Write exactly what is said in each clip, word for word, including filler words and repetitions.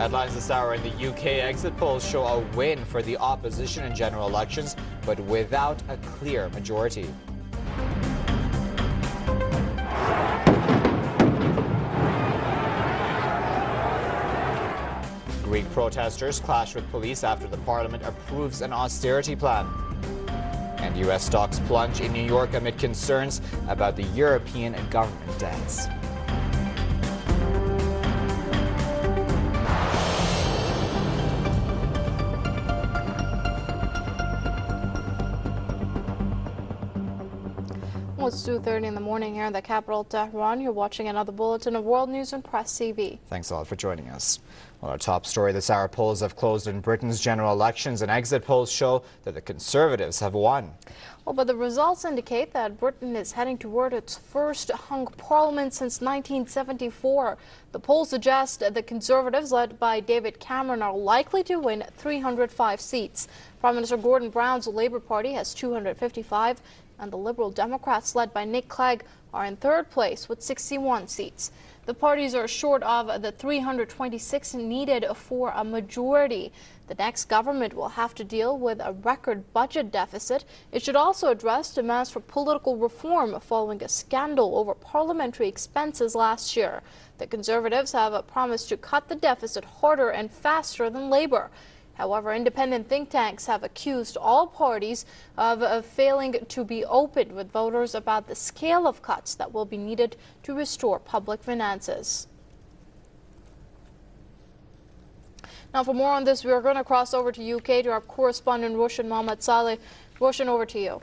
Headlines this hour in the U K. Exit polls show a win for the opposition in general elections, but without a clear majority. Greek protesters clash with police after the parliament approves an austerity plan. And U S stocks plunge in New York amid concerns about the European government debts. Well, it's two thirty in the morning here in the capital, Tehran. You're watching another bulletin of World News and Press T V. Thanks a lot for joining us. Well, our top story this hour: polls have closed in Britain's general elections, and exit polls show that the Conservatives have won. Well, but the results indicate that Britain is heading toward its first hung parliament since nineteen seventy-four. The polls suggest the Conservatives, led by David Cameron, are likely to win three hundred five seats. Prime Minister Gordon Brown's Labour Party has two hundred fifty-five, and the Liberal Democrats, led by Nick Clegg, are in third place with sixty-one seats. The parties are short of the three hundred twenty-six needed for a majority. The next government will have to deal with a record budget deficit. It should also address demands for political reform following a scandal over parliamentary expenses last year. The Conservatives have promised to cut the deficit harder and faster than Labour. However, independent think tanks have accused all parties of, of failing to be open with voters about the scale of cuts that will be needed to restore public finances. Now, for more on this, we are going to cross over to U K to our correspondent Roshan Mohammad Saleh. Roshan, over to you.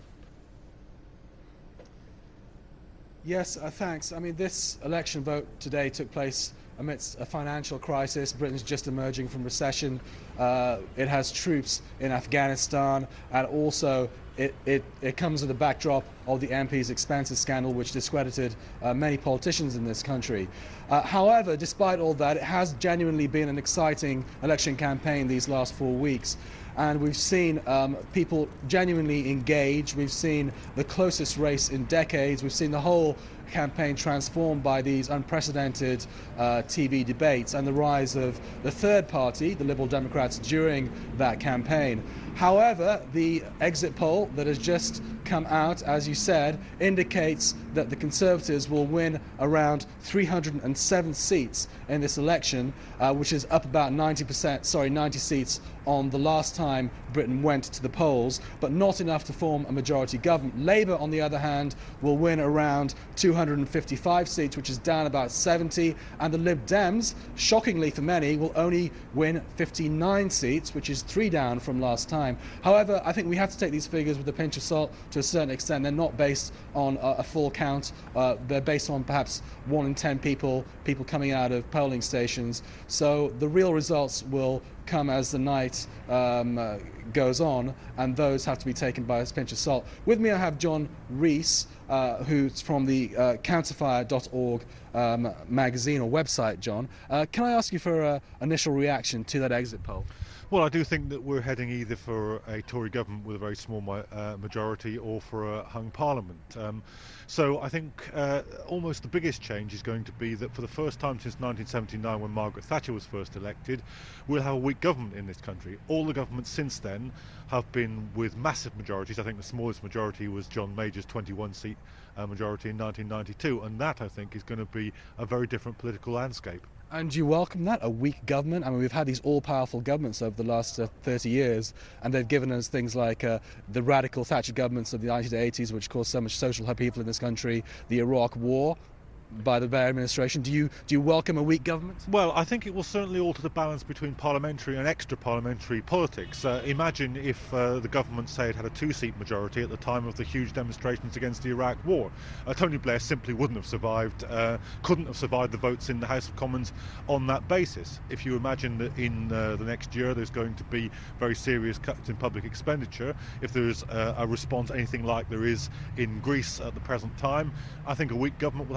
Yes, uh, thanks. I mean, this election vote today took place amidst a financial crisis. Britain's just emerging from recession. Uh, it has troops in Afghanistan, and also it, it, it comes with the backdrop of the M P's expenses scandal, which discredited uh, many politicians in this country. Uh, however, despite all that, it has genuinely been an exciting election campaign these last four weeks. And we've seen um, people genuinely engage. We've seen the closest race in decades. We've seen the whole campaign transformed by these unprecedented uh, T V debates and the rise of the third party, the Liberal Democrats, during that campaign. However, the exit poll that has just come out, as you said, indicates that the Conservatives will win around three hundred seven seats in this election, uh, which is up about ninety percent, sorry, ninety seats on the last time Britain went to the polls, but not enough to form a majority government. Labour, on the other hand, will win around two hundred fifty-five seats, which is down about seventy, and the Lib Dems, shockingly for many, will only win fifty-nine seats, which is three down from last time. However, I think we have to take these figures with a pinch of salt to a certain extent. They're not based on a, a full count. Uh, they're based on perhaps one in ten people, people coming out of polling stations. So the real results will come as the night um, uh, goes on, and those have to be taken by a pinch of salt. With me I have John Rees, uh, who's from the uh, counterfire dot org um, magazine or website. John, uh, can I ask you for an initial reaction to that exit poll? Well, I do think that we're heading either for a Tory government with a very small uh, majority or for a hung parliament. Um, so I think uh, almost the biggest change is going to be that for the first time since nineteen seventy-nine, when Margaret Thatcher was first elected, we'll have a weak government in this country. All the governments since then have been with massive majorities. I think the smallest majority was John Major's twenty-one seat uh, majority in nineteen ninety-two, and that, I think, is going to be a very different political landscape. And do you welcome that, a weak government? I mean, we've had these all-powerful governments over the last uh, thirty years, and they've given us things like uh, the radical Thatcher governments of the nineteen eighties, which caused so much social upheaval in this country, the Iraq War by the Blair administration. Do you do you welcome a weak government? Well, I think it will certainly alter the balance between parliamentary and extra-parliamentary politics. Uh, imagine if uh, the government, say, it had a two-seat majority at the time of the huge demonstrations against the Iraq War. Uh, Tony Blair simply wouldn't have survived, uh, couldn't have survived the votes in the House of Commons on that basis. If you imagine that in uh, the next year there's going to be very serious cuts in public expenditure, if there's uh, a response anything like there is in Greece at the present time, I think a weak government will have a great deal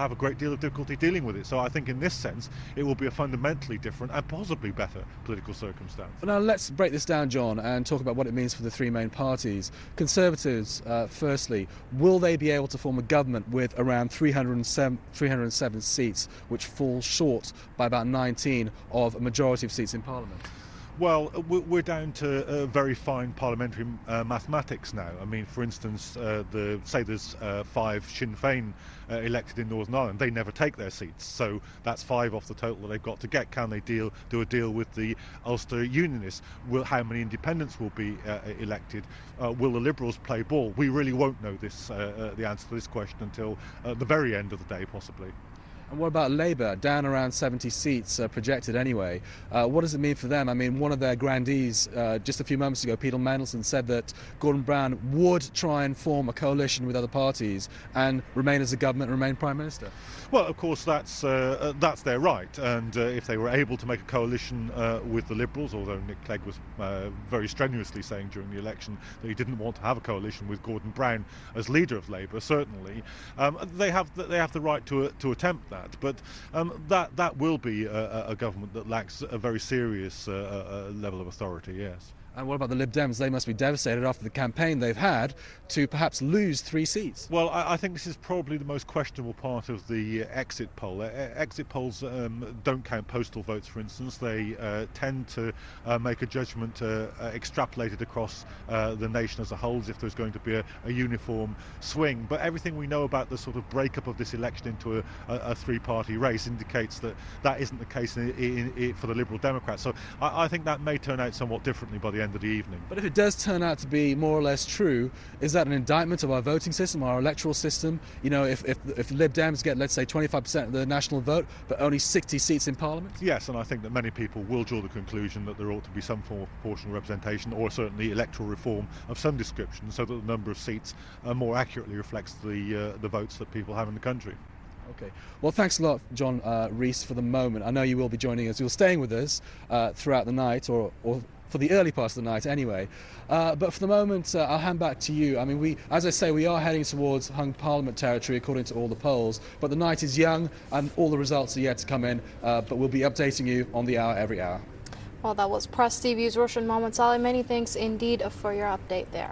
deal of difficulty dealing with it. So I think in this sense it will be a fundamentally different and possibly better political circumstance. Now let's break this down, John, and talk about what it means for the three main parties. Conservatives, uh, firstly, will they be able to form a government with around three hundred seven, three hundred seven seats, which falls short by about nineteen of a majority of seats in Parliament? Well, we're down to uh, very fine parliamentary uh, mathematics now. I mean, for instance, uh, the say there's uh, five Sinn Féin uh, elected in Northern Ireland. They never take their seats, so that's five off the total that they've got to get. Can they deal do a deal with the Ulster Unionists? Will how many independents will be uh, elected? Uh, will the Liberals play ball? We really won't know this uh, uh, the answer to this question until uh, the very end of the day, possibly. And what about Labour? Down around seventy seats uh, projected anyway. Uh, what does it mean for them? I mean, one of their grandees uh, just a few moments ago, Peter Mandelson, said that Gordon Brown would try and form a coalition with other parties and remain as a government and remain Prime Minister. Well, of course, that's uh, that's their right, and uh, if they were able to make a coalition uh, with the Liberals, although Nick Clegg was uh, very strenuously saying during the election that he didn't want to have a coalition with Gordon Brown as leader of Labour, certainly, um, they have the, they have the right to uh, to attempt that. But um, that that will be a, a government that lacks a very serious uh, uh, level of authority. Yes. And what about the Lib Dems? They must be devastated after the campaign they've had to perhaps lose three seats. Well, I, I think this is probably the most questionable part of the uh, exit poll. Uh, exit polls um, don't count postal votes, for instance. They uh, tend to uh, make a judgment uh, uh, extrapolated across uh, the nation as a whole, as if there's going to be a, a uniform swing. But everything we know about the sort of breakup of this election into a, a, a three-party race indicates that that isn't the case in, in, in, for the Liberal Democrats. So I, I think that may turn out somewhat differently by the end of the evening. But if it does turn out to be more or less true, is that an indictment of our voting system, our electoral system? You know, if, if, if Lib Dems get, let's say, twenty-five percent of the national vote, but only sixty seats in Parliament? Yes, and I think that many people will draw the conclusion that there ought to be some form of proportional representation, or certainly electoral reform of some description, so that the number of seats uh, more accurately reflects the, uh, the votes that people have in the country. Okay. Well, thanks a lot, John uh, Rees, for the moment. I know you will be joining us. You're staying with us uh, throughout the night, or, or for the early part of the night anyway. Uh, but for the moment, uh, I'll hand back to you. I mean, we, as I say, we are heading towards hung Parliament territory according to all the polls, but the night is young and all the results are yet to come in, uh, but we'll be updating you on the hour every hour. Well, that was Press T V's Roshan Mohamed Saleh. Many thanks indeed for your update there.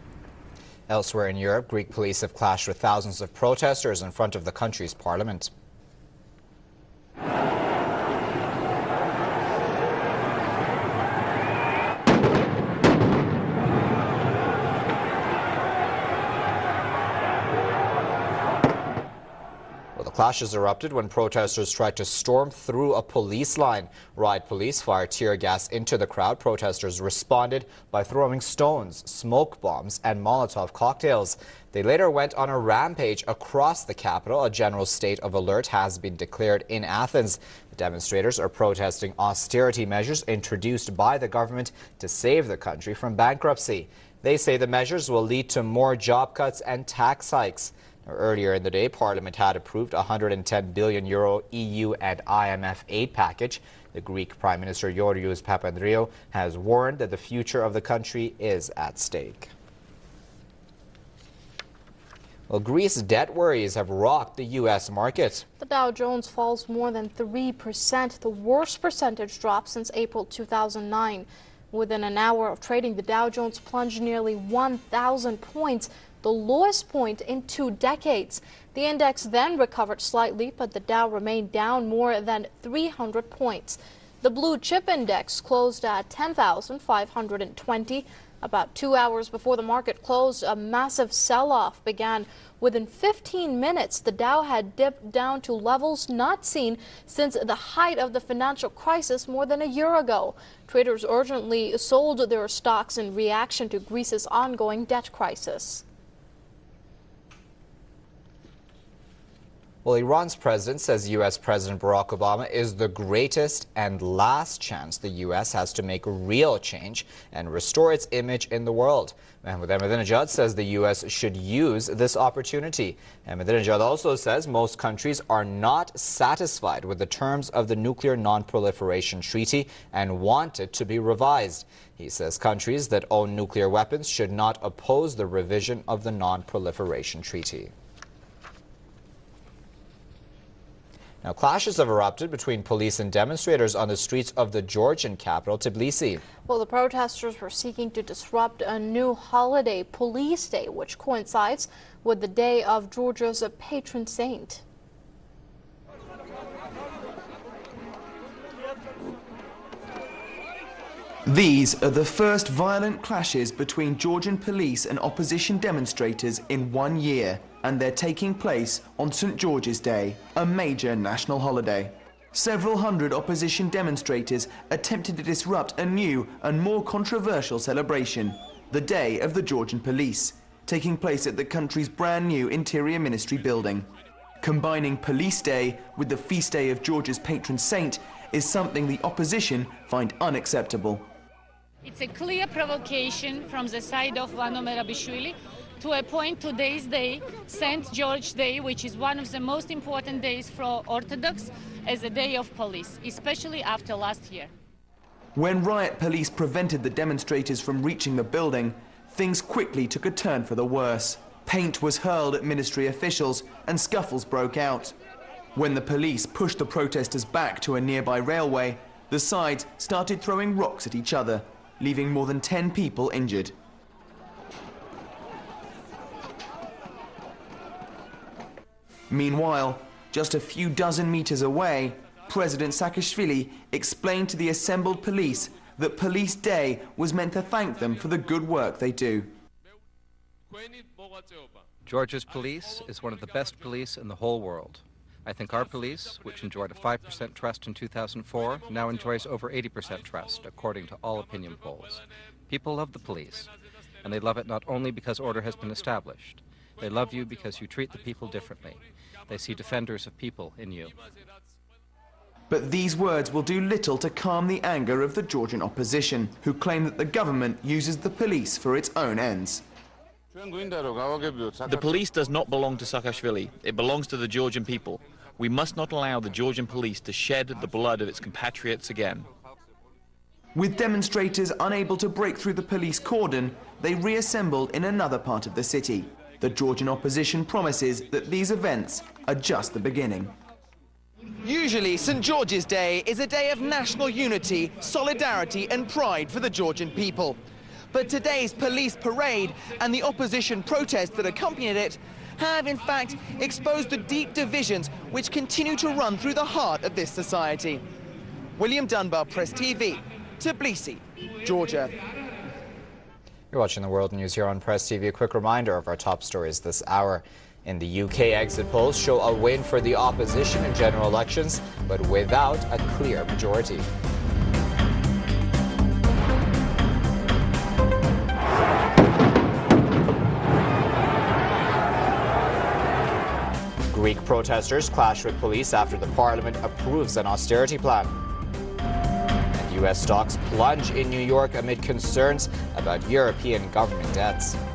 Elsewhere in Europe, Greek police have clashed with thousands of protesters in front of the country's parliament. Clashes erupted when protesters tried to storm through a police line. Riot police fired tear gas into the crowd. Protesters responded by throwing stones, smoke bombs, and Molotov cocktails. They later went on a rampage across the capital. A general state of alert has been declared in Athens. The demonstrators are protesting austerity measures introduced by the government to save the country from bankruptcy. They say the measures will lead to more job cuts and tax hikes. Earlier in the day, Parliament had approved a one hundred ten billion euro E U and I M F aid package. The Greek Prime Minister Georgios Papandreou has warned that the future of the country is at stake. Well, Greece's debt worries have rocked the U S market. The Dow Jones falls more than three percent, the worst percentage drop since April two thousand nine. Within an hour of trading, the Dow Jones plunged nearly one thousand points, the lowest point in two decades. The index then recovered slightly, but the Dow remained down more than three hundred points. The blue chip index closed at ten thousand five hundred twenty. About two hours before the market closed, a massive sell-off began. Within fifteen minutes, the Dow had dipped down to levels not seen since the height of the financial crisis more than a year ago. Traders urgently sold their stocks in reaction to Greece's ongoing debt crisis. Well, Iran's president says U S President Barack Obama is the greatest and last chance the U S has to make real change and restore its image in the world. Mahmoud Ahmadinejad says the U S should use this opportunity. Ahmadinejad also says most countries are not satisfied with the terms of the Nuclear Non-Proliferation Treaty and want it to be revised. He says countries that own nuclear weapons should not oppose the revision of the Non-Proliferation Treaty. Now, clashes have erupted between police and demonstrators on the streets of the Georgian capital, Tbilisi. Well, the protesters were seeking to disrupt a new holiday, Police Day, which coincides with the day of Georgia's patron saint. These are the first violent clashes between Georgian police and opposition demonstrators in one year, and they're taking place on Saint George's Day, a major national holiday. Several hundred opposition demonstrators attempted to disrupt a new and more controversial celebration, the Day of the Georgian Police, taking place at the country's brand new Interior Ministry building. Combining Police Day with the feast day of Georgia's patron saint is something the opposition find unacceptable. It's a clear provocation from the side of Vano Merabishvili to appoint today's day, Saint George Day, which is one of the most important days for Orthodox, as a day of police, especially after last year. When riot police prevented the demonstrators from reaching the building, things quickly took a turn for the worse. Paint was hurled at ministry officials and scuffles broke out. When the police pushed the protesters back to a nearby railway, the sides started throwing rocks at each other, leaving more than ten people injured. Meanwhile, just a few dozen meters away, President Saakashvili explained to the assembled police that Police Day was meant to thank them for the good work they do. Georgia's police is one of the best police in the whole world. I think our police, which enjoyed a five percent trust in two thousand four, now enjoys over eighty percent trust, according to all opinion polls. People love the police, and they love it not only because order has been established. They love you because you treat the people differently. They see defenders of people in you. But these words will do little to calm the anger of the Georgian opposition, who claim that the government uses the police for its own ends. The police does not belong to Saakashvili. It belongs to the Georgian people. We must not allow the Georgian police to shed the blood of its compatriots again. With demonstrators unable to break through the police cordon, they reassembled in another part of the city. The Georgian opposition promises that these events are just the beginning. Usually, Saint George's Day is a day of national unity, solidarity and pride for the Georgian people. But today's police parade and the opposition protests that accompanied it have, in fact, exposed the deep divisions which continue to run through the heart of this society. William Dunbar, Press T V, Tbilisi, Georgia. You're watching the World News here on Press T V. A quick reminder of our top stories this hour. In the U K, exit polls show a win for the opposition in general elections, but without a clear majority. Greek protesters clash with police after the parliament approves an austerity plan. And U S stocks plunge in New York amid concerns about European government debts.